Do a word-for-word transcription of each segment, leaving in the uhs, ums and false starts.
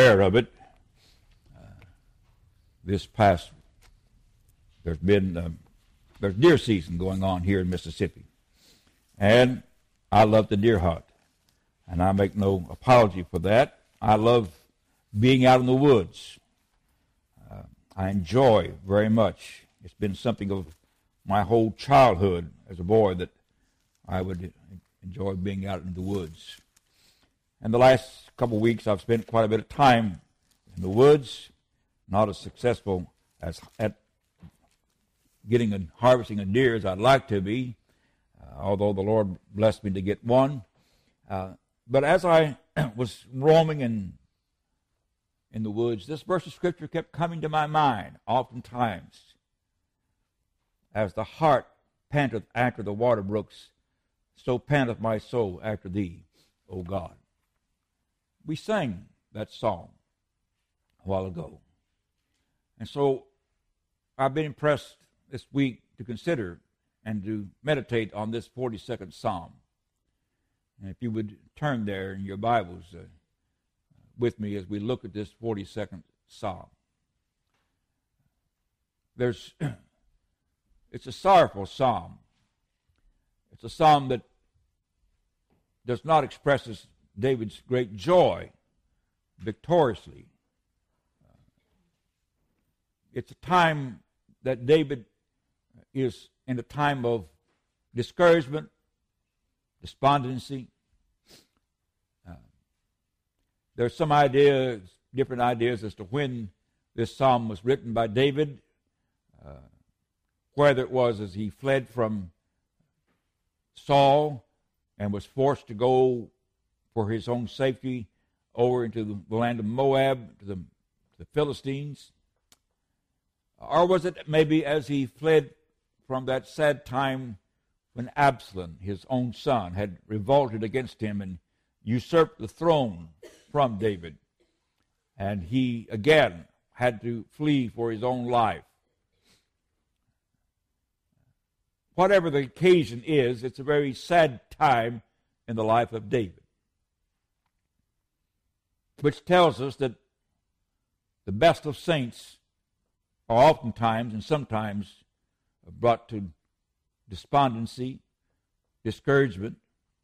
aware of it. Uh, this past, there's been, uh, there's deer season going on here in Mississippi. And I love the deer hunt. And I make no apology for that. I love being out in the woods. Uh, I enjoy very much. It's been something of my whole childhood as a boy that I would enjoy being out in the woods. And the last couple of weeks I've spent quite a bit of time in the woods, not as successful as at getting and harvesting a deer as I'd like to be, uh, although the Lord blessed me to get one. Uh, but as I was roaming in, in the woods, this verse of Scripture kept coming to my mind oftentimes. As the hart panteth after the water brooks, so panteth my soul after thee, O God. We sang that song a while ago. And so I've been impressed this week to consider and to meditate on this forty-second Psalm. And if you would turn there in your Bibles uh, with me as we look at this forty-second Psalm. There's, it's a sorrowful psalm. It's a psalm that does not express David's great joy victoriously. It's a time that David is in a time of discouragement, despondency. Uh, there's some ideas, different ideas as to when this psalm was written by David, uh, whether it was as he fled from Saul and was forced to go for his own safety over into the land of Moab, to the, to the Philistines. Or was it maybe as he fled from that sad time when Absalom, his own son, had revolted against him and usurped the throne from David. And he, again, had to flee for his own life. Whatever the occasion is, it's a very sad time in the life of David, which tells us that the best of saints are oftentimes and sometimes brought to despondency, discouragement,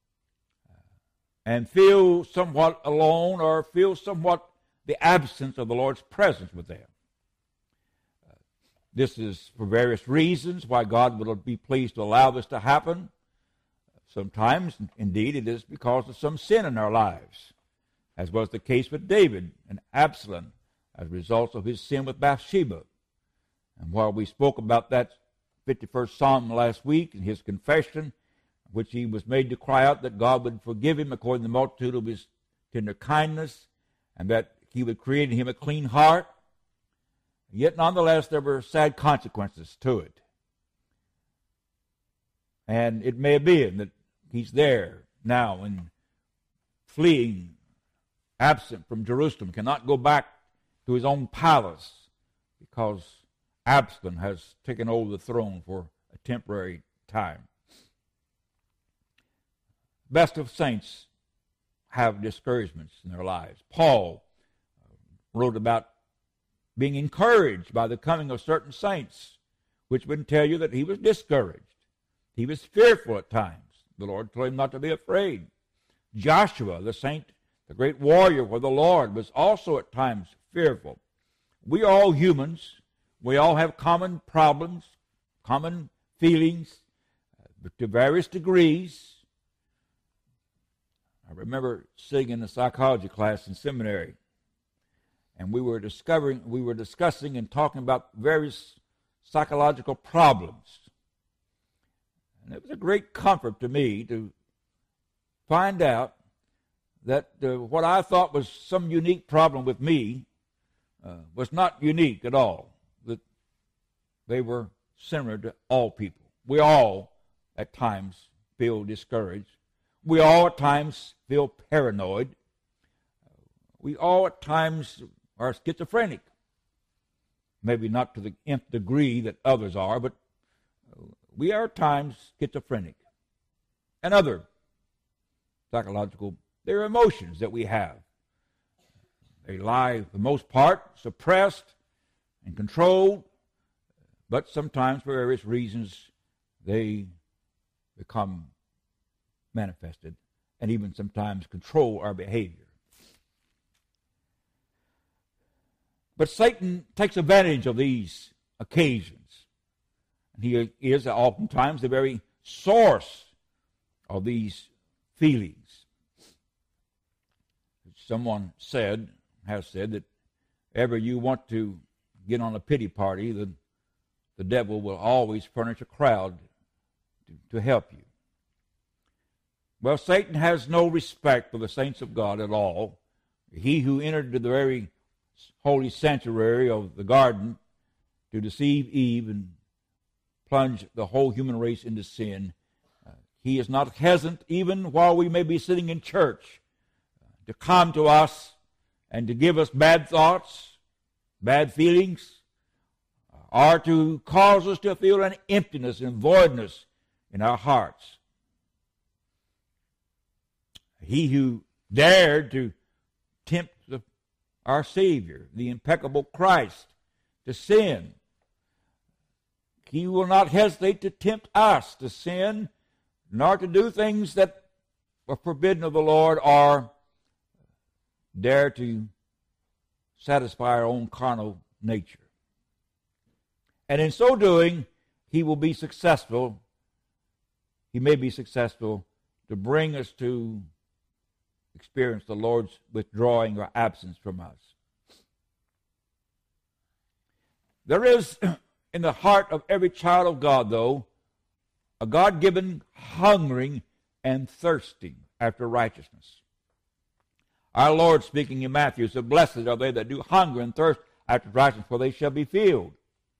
and feel somewhat alone or feel somewhat the absence of the Lord's presence with them. Uh, this is for various reasons why God will be pleased to allow this to happen. Sometimes, indeed, it is because of some sin in our lives, as was the case with David and Absalom as a result of his sin with Bathsheba. And while we spoke about that fifty-first Psalm last week and his confession, which he was made to cry out that God would forgive him according to the multitude of his tender kindness, and that he would create in him a clean heart, yet nonetheless there were sad consequences to it. And it may have been that he's there now and fleeing, absent from Jerusalem, cannot go back to his own palace because Absalom has taken over the throne for a temporary time. Best of saints have discouragements in their lives. Paul wrote about being encouraged by the coming of certain saints, which would tell you that he was discouraged. He was fearful at times. The Lord told him not to be afraid. Joshua, the saint, the great warrior for the Lord, was also at times fearful. We are all humans. We all have common problems, common feelings, but to various degrees. I remember sitting in a psychology class in seminary, and we were discovering, we were discussing and talking about various psychological problems. And it was a great comfort to me to find out that uh, what I thought was some unique problem with me uh, was not unique at all. That they were similar to all people. We all, at times, feel discouraged. We all, at times, feel paranoid. We all, at times, are schizophrenic. Maybe not to the nth degree that others are, but we are, at times, schizophrenic. And other psychological, there are emotions that we have. They lie, for the most part, suppressed and controlled, but sometimes for various reasons they become manifested and even sometimes control our behavior. But Satan takes advantage of these occasions. And he is oftentimes the very source of these feelings. Someone said, has said, that ever you want to get on a pity party, the, the devil will always furnish a crowd to, to help you. Well, Satan has no respect for the saints of God at all. He who entered the very holy sanctuary of the garden to deceive Eve and plunge the whole human race into sin, uh, he is not hesitant, even while we may be sitting in church, uh, to come to us and to give us bad thoughts, bad feelings, uh, or to cause us to feel an emptiness and voidness in our hearts. He who dared to tempt the, our Savior, the impeccable Christ, to sin, he will not hesitate to tempt us to sin, nor to do things that are forbidden of the Lord, or dare to satisfy our own carnal nature. And in so doing, he will be successful. He may be successful to bring us to experience the Lord's withdrawing or absence from us. There is in the heart of every child of God, though, a God-given hungering and thirsting after righteousness. Our Lord, speaking in Matthew, said, "Blessed are they that do hunger and thirst after righteousness, for they shall be filled."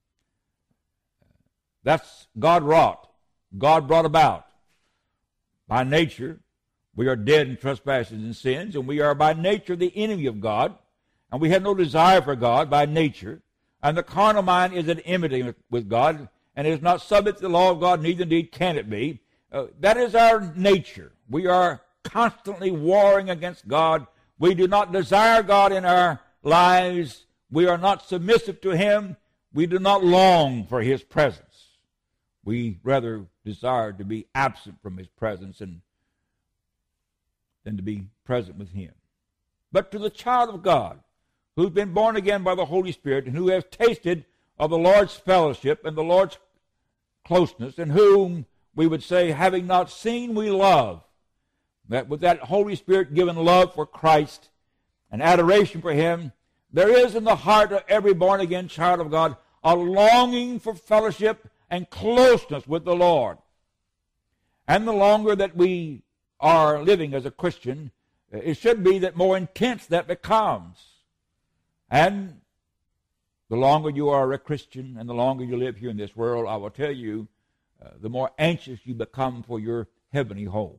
That's God wrought, God brought about. By nature, we are dead in trespasses and sins, and we are by nature the enemy of God, and we have no desire for God by nature. And the carnal mind is at enmity with God, and is not subject to the law of God, neither indeed can it be. Uh, that is our nature. We are constantly warring against God. We do not desire God in our lives. We are not submissive to Him. We do not long for His presence. We rather desire to be absent from His presence and than to be present with Him. But to the child of God, who's been born again by the Holy Spirit, and who has tasted of the Lord's fellowship and the Lord's closeness, and whom we would say, having not seen, we love, that with that Holy Spirit-given love for Christ and adoration for Him, there is in the heart of every born-again child of God a longing for fellowship and closeness with the Lord. And the longer that we are living as a Christian, it should be that more intense that becomes. And the longer you are a Christian and the longer you live here in this world, I will tell you, uh, the more anxious you become for your heavenly home.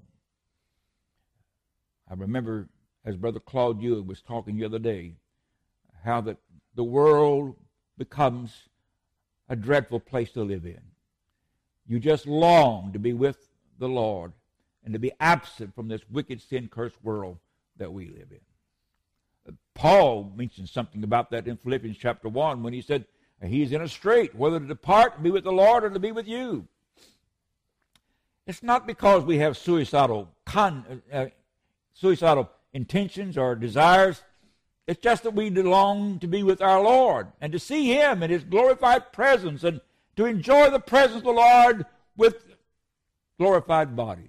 I remember, as Brother Claude Ewing was talking the other day, how that the world becomes a dreadful place to live in. You just long to be with the Lord and to be absent from this wicked, sin-cursed world that we live in. Paul mentioned something about that in Philippians chapter one when he said he's in a strait, whether to depart and be with the Lord or to be with you. It's not because we have suicidal con, uh, suicidal intentions or desires. It's just that we long to be with our Lord and to see Him in His glorified presence and to enjoy the presence of the Lord with glorified bodies.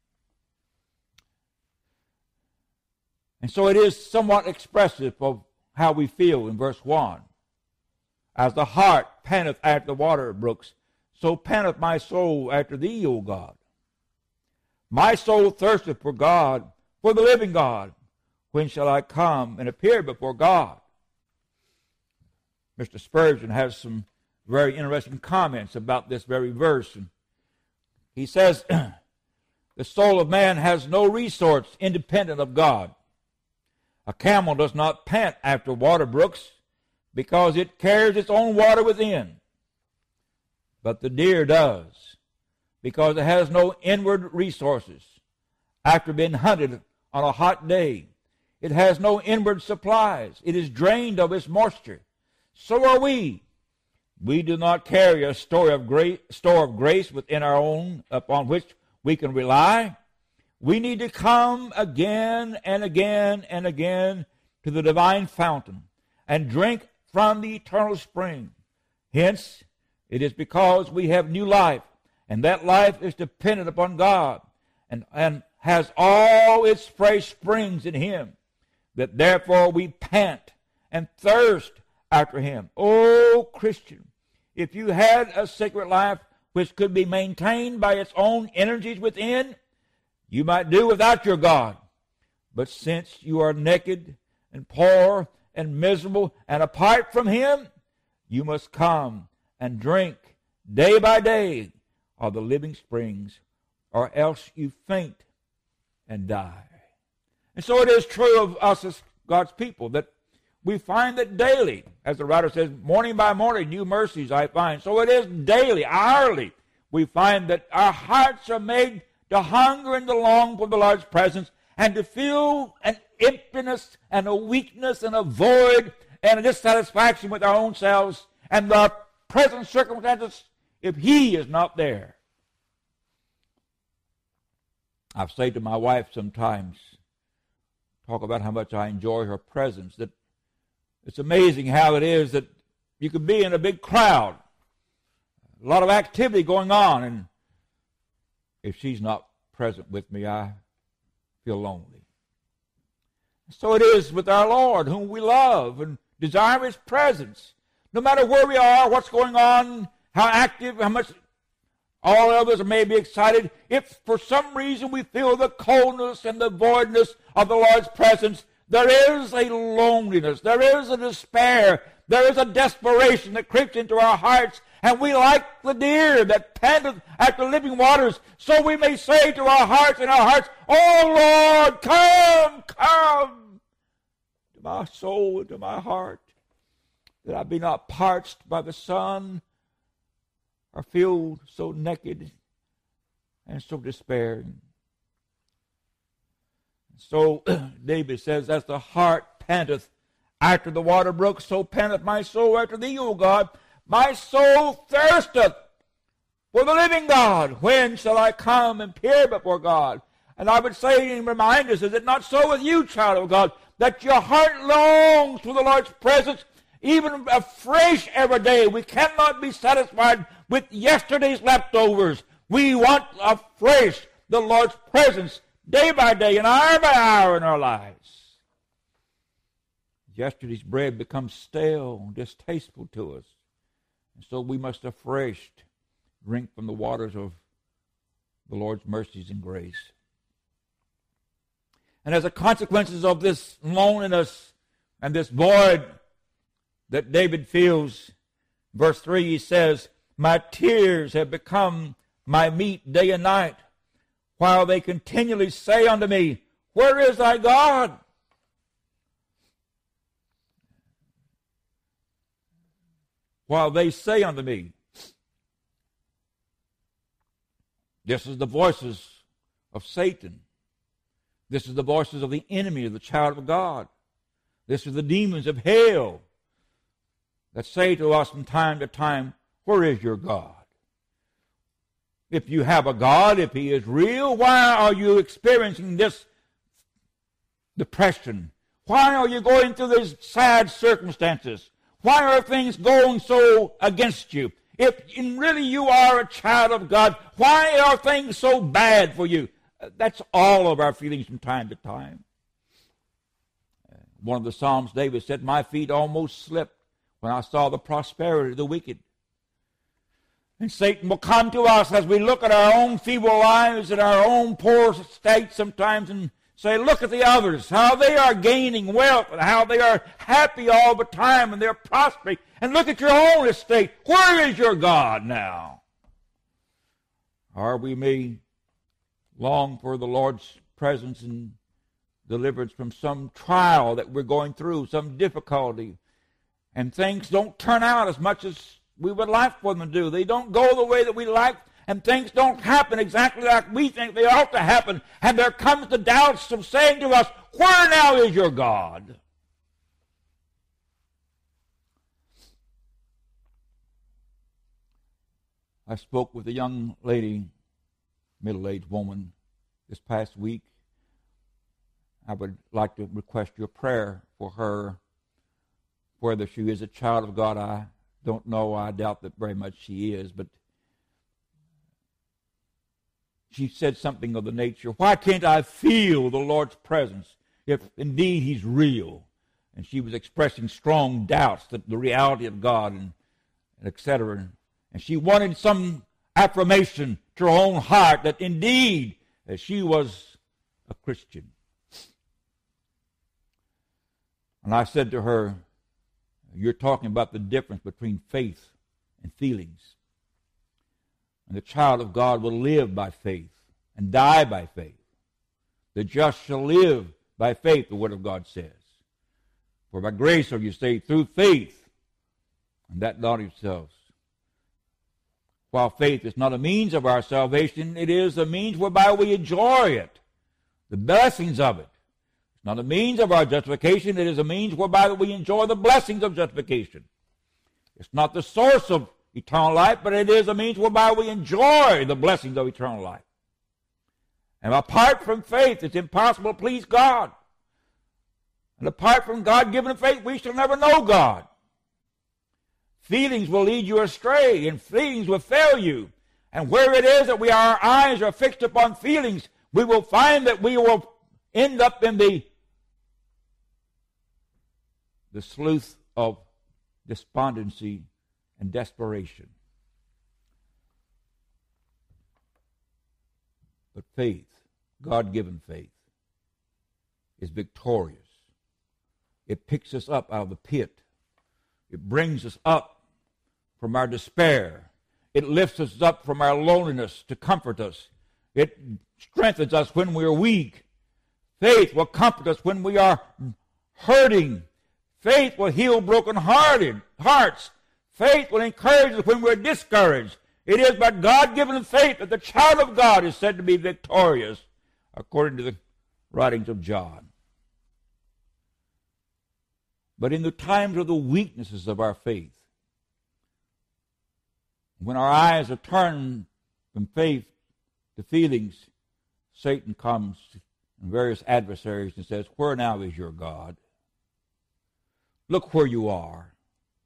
And so it is somewhat expressive of how we feel in verse one. As the hart panteth after the water brooks, so panteth my soul after thee, O God. My soul thirsteth for God, for the living God. When shall I come and appear before God? Mister Spurgeon has some very interesting comments about this very verse. And he says, the soul of man has no resource independent of God. A camel does not pant after water brooks because it carries its own water within. But the deer does because it has no inward resources. After being hunted on a hot day, It has no inward supplies. It is drained of its moisture. So are we. We do not carry a store of grace, store of grace within our own upon which we can rely. We need to come again and again and again to the divine fountain and drink from the eternal spring. Hence, it is because we have new life, and that life is dependent upon God and, and has all its fresh springs in Him, that therefore we pant and thirst after Him. Oh, Christian, if you had a secret life which could be maintained by its own energies within, you might do without your God. But since you are naked and poor and miserable and apart from Him, you must come and drink day by day of the living springs, or else you faint and die. And so it is true of us as God's people that we find that daily, as the writer says, morning by morning, new mercies I find. So it is daily, hourly, we find that our hearts are made to hunger and to long for the Lord's presence and to feel an emptiness and a weakness and a void and a dissatisfaction with our own selves and the present circumstances if He is not there. I've said to my wife sometimes, talk about how much I enjoy her presence, that it's amazing how it is that you could be in a big crowd, a lot of activity going on, and if she's not present with me, I feel lonely. So it is with our Lord, whom we love and desire His presence. No matter where we are, what's going on, how active, how much all others may be excited, if for some reason we feel the coldness and the voidness of the Lord's presence, there is a loneliness, there is a despair, there is a desperation that creeps into our hearts, and we like the deer that panteth after living waters, so we may say to our hearts and our hearts, "Oh Lord, come, come to my soul and to my heart, that I be not parched by the sun, or feel so naked and so despairing." So David says, "As the hart panteth after the water brook, so panteth my soul after thee, O God. My soul thirsteth for the living God. When shall I come and peer before God?" And I would say and remind us, is it not so with you, child of God, that your heart longs for the Lord's presence, even afresh every day? We cannot be satisfied with yesterday's leftovers. We want afresh the Lord's presence day by day and hour by hour in our lives. Yesterday's bread becomes stale and distasteful to us. And so we must afresh drink from the waters of the Lord's mercies and grace. And as a consequence of this loneliness and this void that David feels, verse three, he says, "My tears have become my meat day and night, while they continually say unto me, Where is thy God?" While they say unto me. This is the voices of Satan. This is the voices of the enemy of the child of God. This is the demons of hell that say to us from time to time, "Where is your God?" If you have a God, if He is real, why are you experiencing this depression? Why are you going through these sad circumstances? Why are things going so against you? If really you are a child of God, why are things so bad for you? That's all of our feelings from time to time. One of the Psalms, David said, "My feet almost slipped when I saw the prosperity of the wicked." And Satan will come to us as we look at our own feeble lives and our own poor state sometimes and say, "Look at the others, how they are gaining wealth and how they are happy all the time and they're prospering. And look at your own estate. Where is your God now?" Or we may long for the Lord's presence and deliverance from some trial that we're going through, some difficulty, and things don't turn out as much as we would like for them to do. They don't go the way that we like, and things don't happen exactly like we think they ought to happen. And there comes the doubts of saying to us, where now is your God? I spoke with a young lady, middle-aged woman, this past week. I would like to request your prayer for her. Whether she is a child of God, I don't know. I doubt that very much she is, but she said something of the nature, why can't I feel the Lord's presence if indeed He's real? And she was expressing strong doubts that the reality of God, and, and et cetera. And she wanted some affirmation to her own heart that indeed that she was a Christian. And I said to her, you're talking about the difference between faith and feelings. And the child of God will live by faith and die by faith. The just shall live by faith, the Word of God says. For by grace are you saved through faith, and that not yourselves. While faith is not a means of our salvation, it is a means whereby we enjoy it, the blessings of it. It's not a means of our justification, it is a means whereby we enjoy the blessings of justification. It's not the source of eternal life, but it is a means whereby we enjoy the blessings of eternal life. And apart from faith, it's impossible to please God. And apart from God-given faith, we shall never know God. Feelings will lead you astray, and feelings will fail you. And where it is that we our eyes are fixed upon feelings, we will find that we will end up in the, the slough of despondency and desperation. But faith, God-given faith, is victorious. It picks us up out of the pit. It brings us up from our despair. It lifts us up from our loneliness to comfort us. It strengthens us when we are weak. Faith will comfort us when we are hurting. Faith will heal broken-hearted hearts. Faith will encourage us when we're discouraged. It is by God-given faith that the child of God is said to be victorious, according to the writings of John. But in the times of the weaknesses of our faith, when our eyes are turned from faith to feelings, Satan comes and various adversaries and says, where now is your God? Look where you are.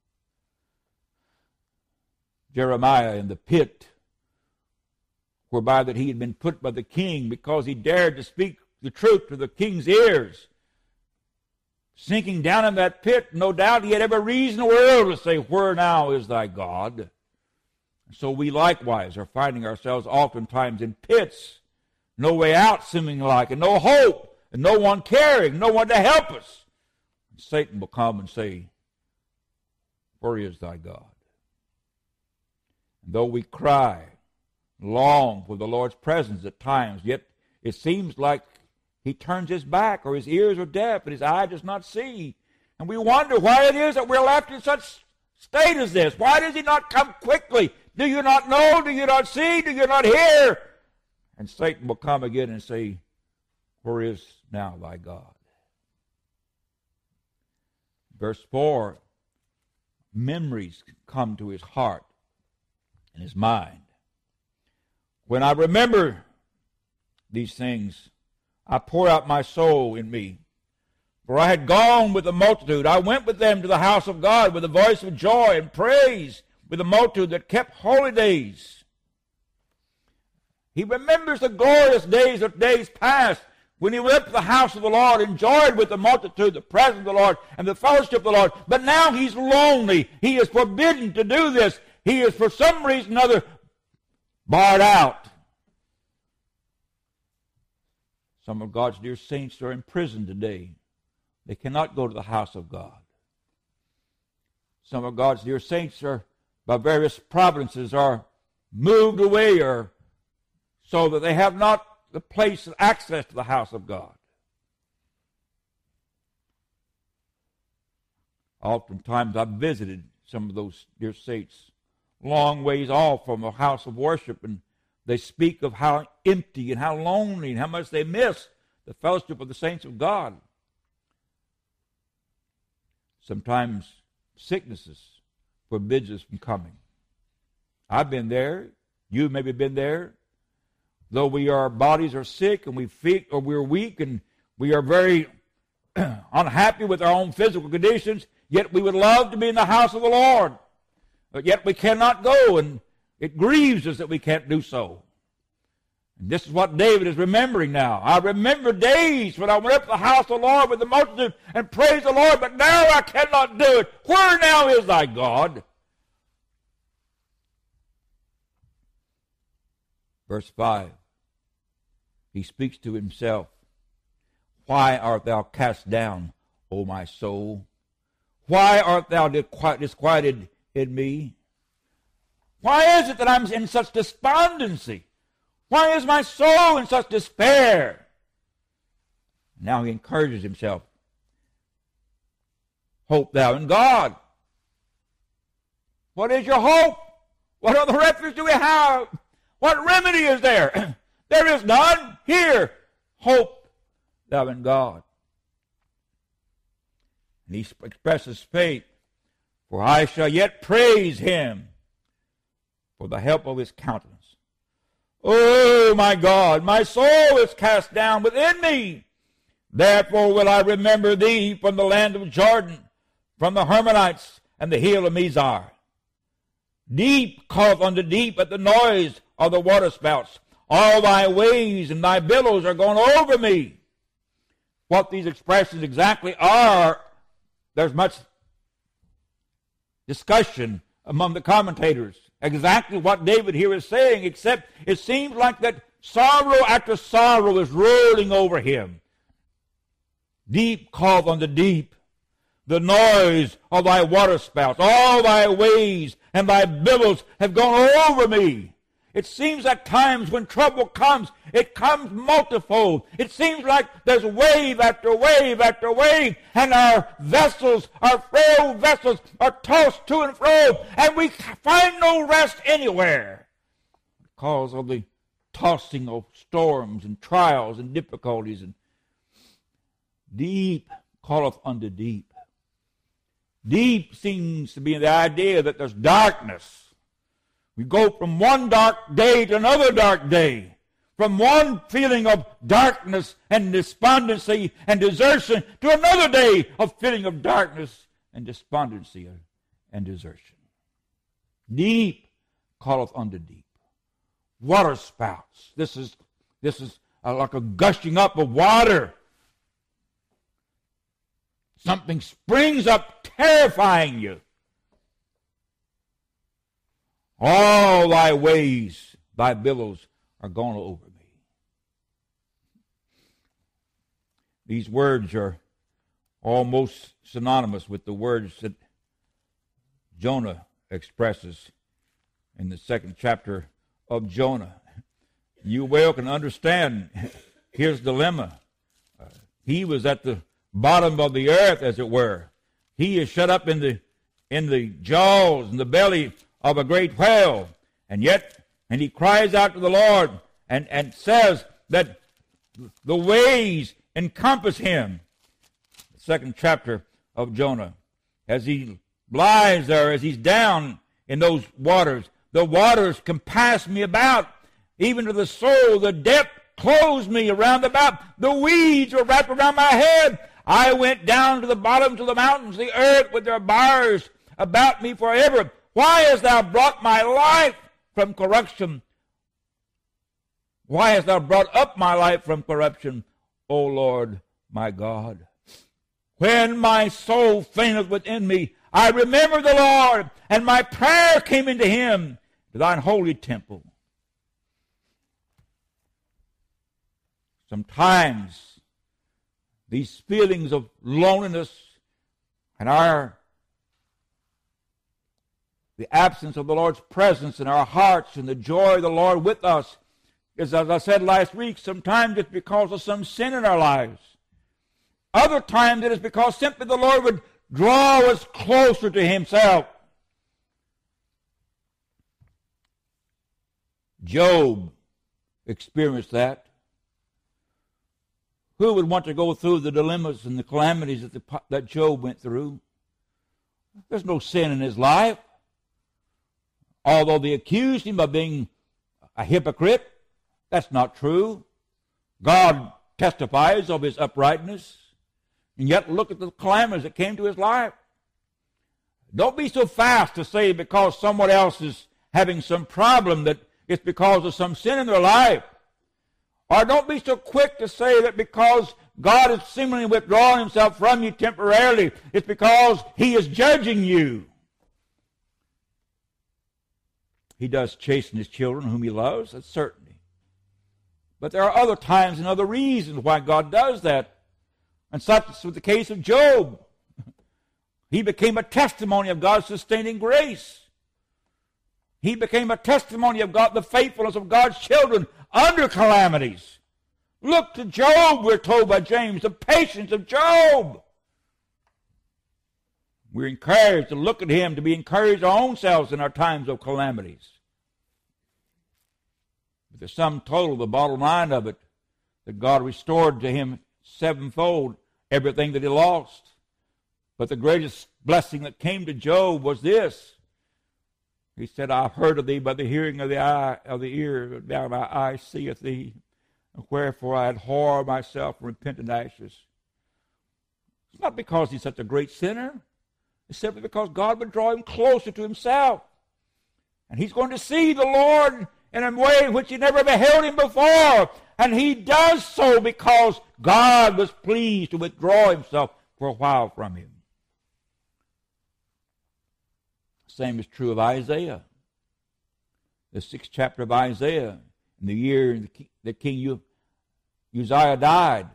Jeremiah in the pit, whereby that he had been put by the king because he dared to speak the truth to the king's ears. Sinking down in that pit, no doubt he had every reason in the world to say, where now is thy God? And so we likewise are finding ourselves oftentimes in pits, no way out seeming like, and no hope, and no one caring, no one to help us. And Satan will come and say, where is thy God? And though we cry, long for the Lord's presence at times, yet it seems like he turns his back, or his ears are deaf, and his eye does not see. And we wonder why it is that we're left in such state as this. Why does he not come quickly? Do you not know? Do you not see? Do you not hear? And Satan will come again and say, where is now thy God? Verse four, memories come to his heart and his mind. When I remember these things, I pour out my soul in me. For I had gone with the multitude. I went with them to the house of God with a voice of joy and praise, with the multitude that kept holy days. He remembers the glorious days of days past, when he went to the house of the Lord, enjoyed with the multitude the presence of the Lord and the fellowship of the Lord. But now he's lonely. He is forbidden to do this. He is, for some reason or other, barred out. Some of God's dear saints are in prison today. They cannot go to the house of God. Some of God's dear saints are, by various providences, are moved away, or so that they have not the place of access to the house of God. Oftentimes I've visited some of those dear saints long ways off from a house of worship, and they speak of how empty and how lonely and how much they miss the fellowship of the saints of God. Sometimes sicknesses forbids us from coming. I've been there. You maybe been there. Though we our bodies are sick and we feel, or we're weak and we are very unhappy with our own physical conditions, yet we would love to be in the house of the Lord. But yet we cannot go, and it grieves us that we can't do so. And this is what David is remembering now. I remember days when I went up to the house of the Lord with the multitude and praised the Lord, but now I cannot do it. Where now is thy God? Verse five, he speaks to himself. Why art thou cast down, O my soul? Why art thou disquieted in me? Why is it that I'm in such despondency? Why is my soul in such despair? Now he encourages himself. Hope thou in God. What is your hope? What other refuge do we have? What remedy is there? There is none. Here, hope thou in God. And he expresses faith. For I shall yet praise him for the help of his countenance. Oh, my God, my soul is cast down within me. Therefore will I remember thee from the land of Jordan, from the Hermonites and the hill of Mizar. Deep calleth unto deep at the noise of the waterspouts. All thy waves and thy billows are gone over me. What these expressions exactly are, there's much discussion among the commentators. Exactly what David here is saying, except it seems like that sorrow after sorrow is rolling over him. Deep calleth unto deep, the noise of thy waterspouts, all thy waves and thy billows have gone over me. It seems at times when trouble comes, it comes multifold. It seems like there's wave after wave after wave, and our vessels, our frail vessels, are tossed to and fro, and we find no rest anywhere because of the tossing of storms and trials and difficulties. And deep calleth unto deep. Deep seems to be the idea that there's darkness. We go from one dark day to another dark day, from one feeling of darkness and despondency and desertion to another day of feeling of darkness and despondency and desertion. Deep calleth unto deep. Water spouts. This is, this is like a gushing up of water. Something springs up terrifying you. All thy waves, thy billows are gone over me. These words are almost synonymous with the words that Jonah expresses in the second chapter of Jonah. You well can understand his dilemma. Uh, he was at the bottom of the earth, as it were. He is shut up in the in the jaws and the belly of a great whale, and yet, and he cries out to the Lord and, and says that the waves encompass him. The second chapter of Jonah, as he lies there, as he's down in those waters, the waters compass me about, even to the soul, the depth closed me around about, the weeds were wrapped around my head. I went down to the bottoms of the mountains, the earth with their bars about me forever. Why hast thou brought my life from corruption? Why hast thou brought up my life from corruption, O Lord my God? When my soul fainteth within me, I remember the Lord, and my prayer came into him, to thine holy temple. Sometimes these feelings of loneliness and our the absence of the Lord's presence in our hearts and the joy of the Lord with us is, as I said last week, sometimes it's because of some sin in our lives. Other times it is because simply the Lord would draw us closer to himself. Job experienced that. Who would want to go through the dilemmas and the calamities that, the, that Job went through? There's no sin in his life. Although they accused him of being a hypocrite, that's not true. God testifies of his uprightness. And yet look at the calamities that came to his life. Don't be so fast to say because someone else is having some problem that it's because of some sin in their life. Or don't be so quick to say that because God is seemingly withdrawing himself from you temporarily, it's because he is judging you. He does chasten his children whom he loves, that's certainly. But there are other times and other reasons why God does that. And such was the case of Job. He became a testimony of God's sustaining grace. He became a testimony of God, the faithfulness of God's children under calamities. Look to Job, we're told by James, the patience of Job. We're encouraged to look at him, to be encouraged our own selves in our times of calamities. But the sum total, the bottom line of it, that God restored to him sevenfold everything that he lost. But the greatest blessing that came to Job was this. He said, I've heard of thee by the hearing of the eye, of the ear, now my eye seeth thee. Wherefore I abhor myself from repentant ashes. It's not because he's such a great sinner. It's simply because God would draw him closer to himself. And he's going to see the Lord in a way in which he never beheld him before. And he does so because God was pleased to withdraw himself for a while from him. The same is true of Isaiah. The sixth chapter of Isaiah, in the year that King Uzziah died,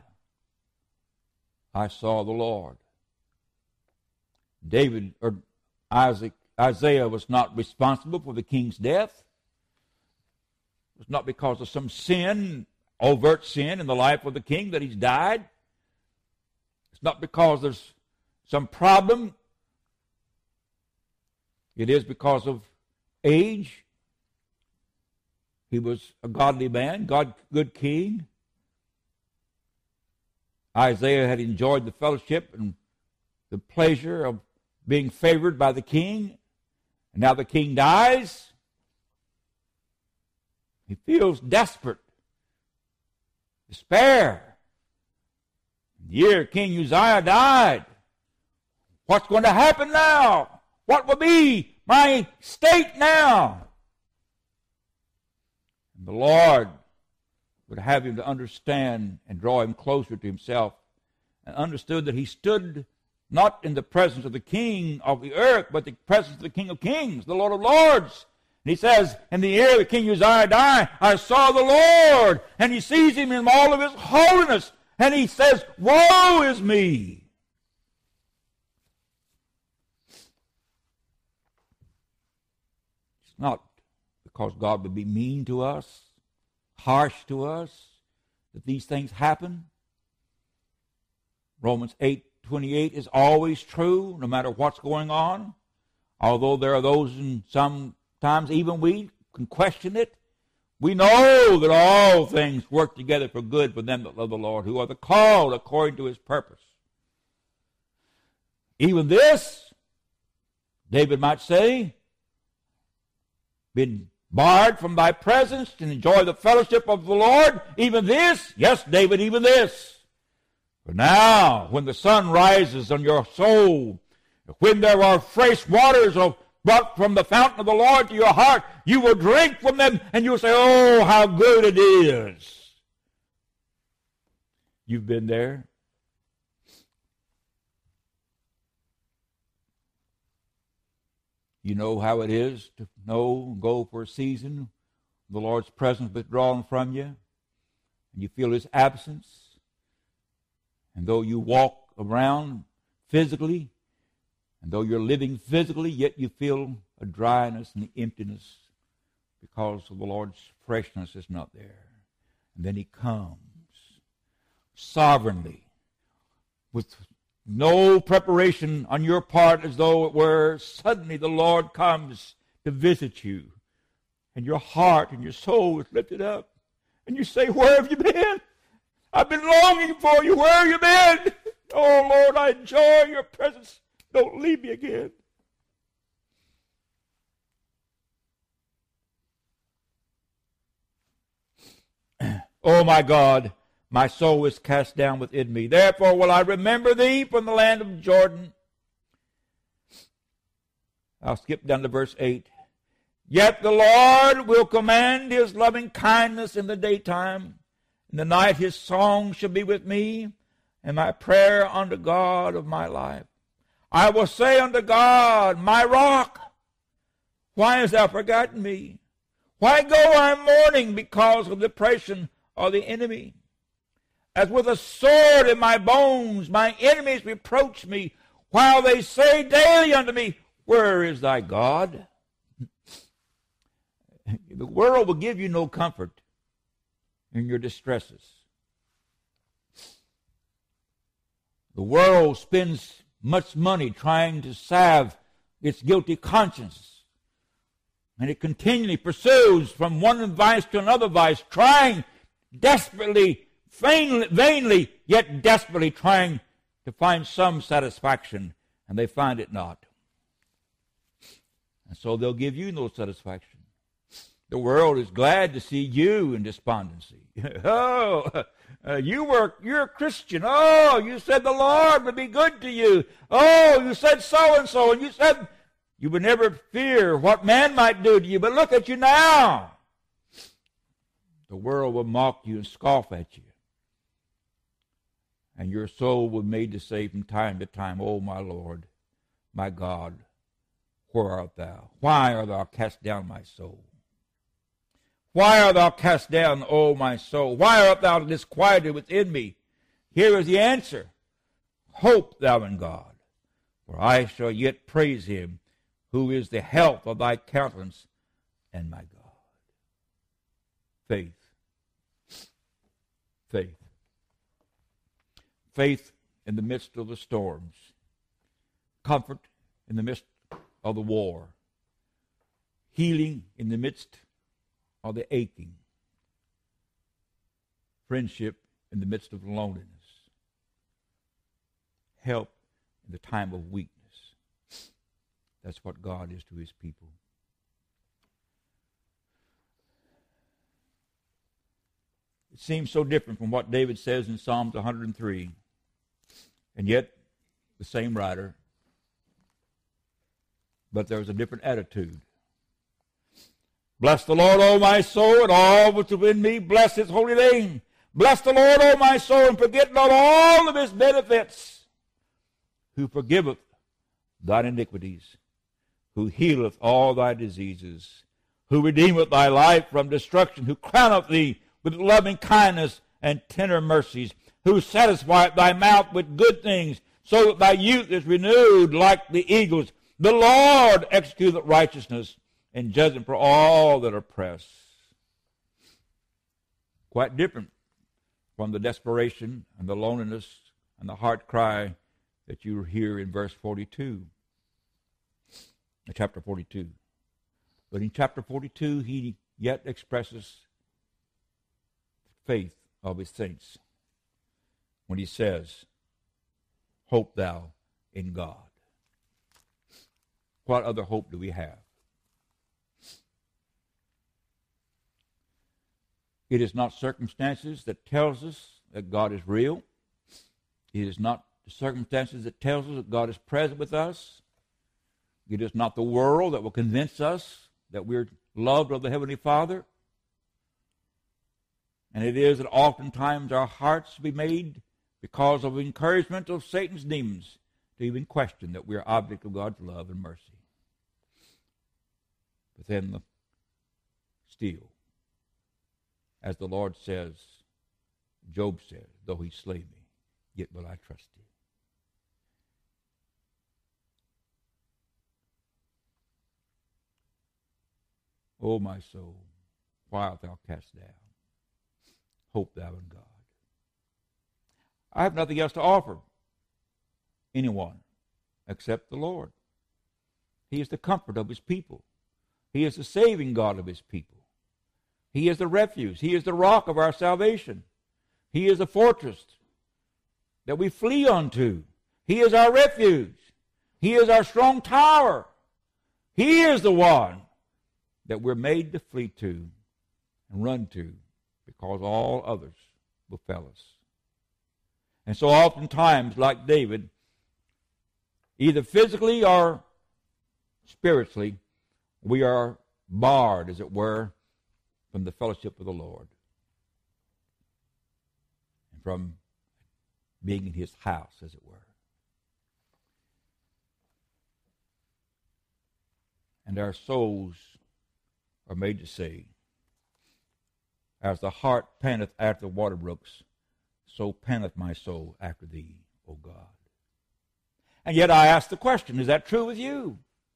I saw the Lord. David, or Isaac, Isaiah was not responsible for the king's death. It was not because of some sin, overt sin in the life of the king that he's died. It's not because there's some problem. It is because of age. He was a godly man, God, good king. Isaiah had enjoyed the fellowship and the pleasure of being favored by the king. And now the king dies. He feels desperate, despair. The year King Uzziah died. What's going to happen now? What will be my state now? And the Lord would have him to understand and draw him closer to himself, and understood that he stood not in the presence of the king of the earth, but the presence of the King of Kings, the Lord of Lords. And he says, in the year that King Uzziah died, I saw the Lord. And he sees him in all of his holiness. And he says, woe is me. It's not because God would be mean to us, harsh to us, that these things happen. Romans eight twenty-eight is always true, no matter what's going on. Although there are those, and sometimes even we can question it, we know that all things work together for good for them that love the Lord, who are the called according to his purpose. Even this, David might say, been barred from thy presence to enjoy the fellowship of the Lord. Even this, yes, David, even this. But now, when the sun rises on your soul, when there are fresh waters of, brought from the fountain of the Lord to your heart, you will drink from them and you'll say, oh, how good it is. You've been there. You know how it is to know, go for a season, the Lord's presence withdrawn from you, and you feel his absence. And though you walk around physically, and though you're living physically, yet you feel a dryness and emptiness because of the Lord's freshness is not there. And then he comes sovereignly with no preparation on your part, as though it were. Suddenly the Lord comes to visit you, and your heart and your soul is lifted up. And you say, where have you been? I've been longing for you. Where have you been? Oh, Lord, I enjoy your presence. Don't leave me again. Oh, my God, my soul is cast down within me. Therefore will I remember thee from the land of Jordan. I'll skip down to verse eight. Yet the Lord will command his loving kindness in the daytime. In the night his song shall be with me, and my prayer unto God of my life. I will say unto God, my rock, why hast thou forgotten me? Why go I mourning because of the oppression of the enemy? As with a sword in my bones, my enemies reproach me, while they say daily unto me, where is thy God? The world will give you no comfort in your distresses. The world spends much money trying to salve its guilty conscience, and it continually pursues from one vice to another vice, trying desperately, vainly, vainly, yet desperately trying to find some satisfaction, and they find it not. And so they'll give you no satisfaction. The world is glad to see you in despondency. Oh, uh, you were, you're a Christian. Oh, you said the Lord would be good to you. Oh, you said so-and-so, and you said you would never fear what man might do to you. But look at you now. The world will mock you and scoff at you. And your soul will be made to say from time to time, oh, my Lord, my God, where art thou? Why art thou cast down, my soul? Why art thou cast down, O my soul? Why art thou disquieted within me? Here is the answer. Hope thou in God, for I shall yet praise him, who is the health of thy countenance and my God. Faith. Faith. Faith in the midst of the storms. Comfort in the midst of the war. Healing in the midst of the aching. Friendship in the midst of loneliness. Help in the time of weakness. That's what God is to his people. It seems so different from what David says in Psalms one hundred three. And yet, the same writer, but there's a different attitude. Bless the Lord, O my soul, and all which is within me. Bless his holy name. Bless the Lord, O my soul, and forget not all of his benefits, who forgiveth thine iniquities, who healeth all thy diseases, who redeemeth thy life from destruction, who crowneth thee with loving kindness and tender mercies, who satisfieth thy mouth with good things, so that thy youth is renewed like the eagles. The Lord executeth righteousness and judgment for all that are oppressed. Quite different from the desperation and the loneliness and the heart cry that you hear in verse forty-two, chapter forty-two. But in chapter forty-two, he yet expresses faith of his saints when he says, hope thou in God. What other hope do we have? It is not circumstances that tells us that God is real. It is not the circumstances that tells us that God is present with us. It is not the world that will convince us that we're loved of the Heavenly Father. And it is that oftentimes our hearts be made, because of encouragement of Satan's demons, to even question that we are object of God's love and mercy. But then the, still, as the Lord says, Job said, though he slay me, yet will I trust thee. O my soul, why art thou cast down? Hope thou in God. I have nothing else to offer anyone except the Lord. He is the comfort of his people. He is the saving God of his people. He is the refuge. He is the rock of our salvation. He is a fortress that we flee unto. He is our refuge. He is our strong tower. He is the one that we're made to flee to and run to because all others befell us. And so oftentimes, like David, either physically or spiritually, we are barred, as it were, from the fellowship of the Lord and from being in his house, as it were. And our souls are made to say, as the hart panteth after the water brooks, so panteth my soul after thee, O God. And yet I ask the question, is that true with you?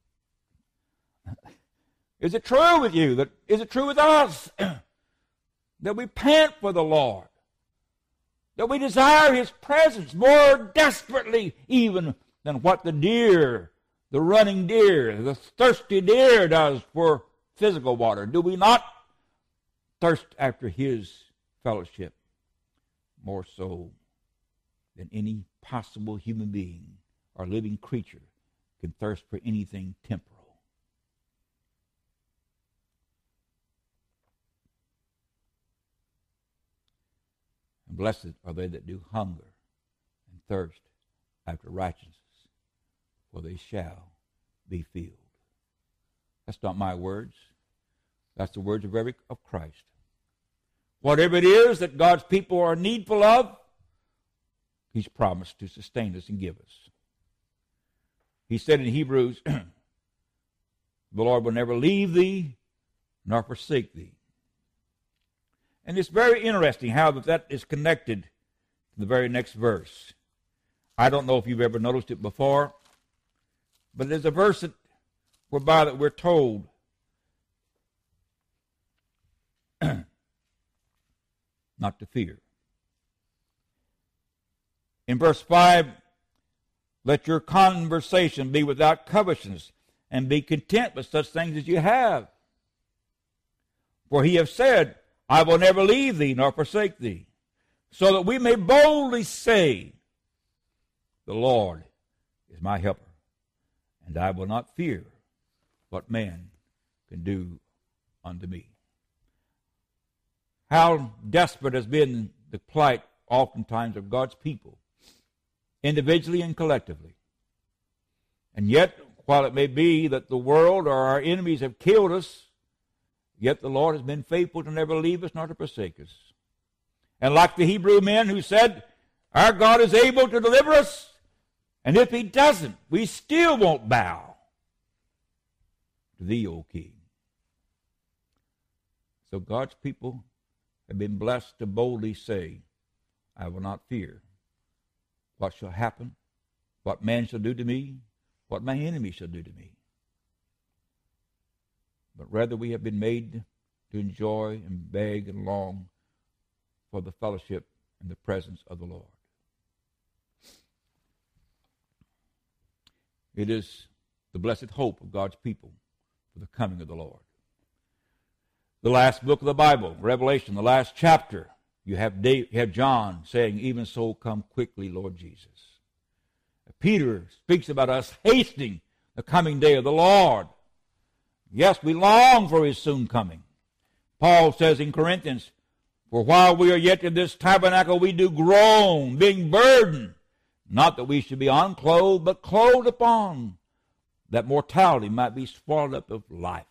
Is it true with you? That is it true with us? That we pant for the Lord? That we desire his presence more desperately even than what the deer, the running deer, the thirsty deer does for physical water? Do we not thirst after his fellowship more so than any possible human being or living creature can thirst for anything temporal? And blessed are they that do hunger and thirst after righteousness, for they shall be filled. That's not my words. That's the words of every of Christ. Whatever it is that God's people are needful of, he's promised to sustain us and give us. He said in Hebrews, the Lord will never leave thee nor forsake thee. And it's very interesting how that is connected to the very next verse. I don't know if you've ever noticed it before, but there's a verse that, whereby that we're told not to fear. In verse five, let your conversation be without covetousness, and be content with such things as you have. For he hath said, I will never leave thee nor forsake thee, so that we may boldly say, the Lord is my helper, and I will not fear what man can do unto me. How desperate has been the plight oftentimes of God's people, individually and collectively. And yet, while it may be that the world or our enemies have killed us, yet the Lord has been faithful to never leave us nor to forsake us. And like the Hebrew men who said, our God is able to deliver us, and if he doesn't, we still won't bow to thee, O King. So God's people have been blessed to boldly say, I will not fear what shall happen, what man shall do to me, what my enemy shall do to me. But rather we have been made to enjoy and beg and long for the fellowship and the presence of the Lord. It is the blessed hope of God's people for the coming of the Lord. The last book of the Bible, Revelation, the last chapter, you have, Dave, you have John saying, even so come quickly, Lord Jesus. Peter speaks about us hastening the coming day of the Lord. Yes, we long for his soon coming. Paul says in Corinthians, for while we are yet in this tabernacle, we do groan, being burdened, not that we should be unclothed, but clothed upon, that mortality might be swallowed up of life.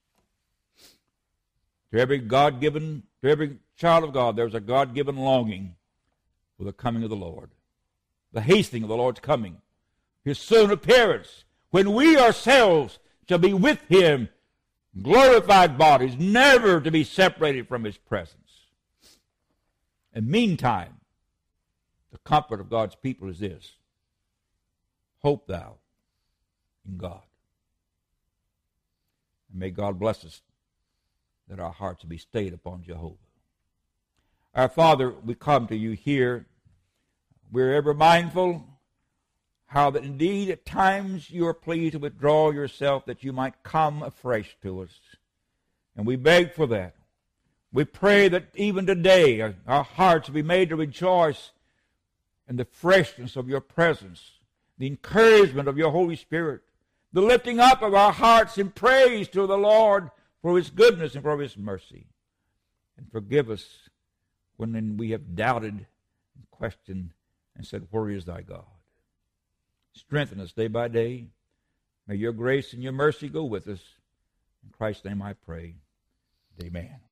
To every God-given, to every child of God, there's a God-given longing for the coming of the Lord, the hastening of the Lord's coming, his soon appearance, when we ourselves shall be with him, glorified bodies, never to be separated from his presence. And meantime, the comfort of God's people is this: hope thou in God. And may God bless us that our hearts be stayed upon Jehovah. Our Father, we come to you here. We're ever mindful how that indeed at times you are pleased to withdraw yourself that you might come afresh to us. And we beg for that. We pray that even today our, our hearts will be made to rejoice in the freshness of your presence, the encouragement of your Holy Spirit, the lifting up of our hearts in praise to the Lord for His goodness and for His mercy. And forgive us when we have doubted and questioned and said, where is thy God? Strengthen us day by day. May your grace and your mercy go with us. In Christ's name I pray. Amen.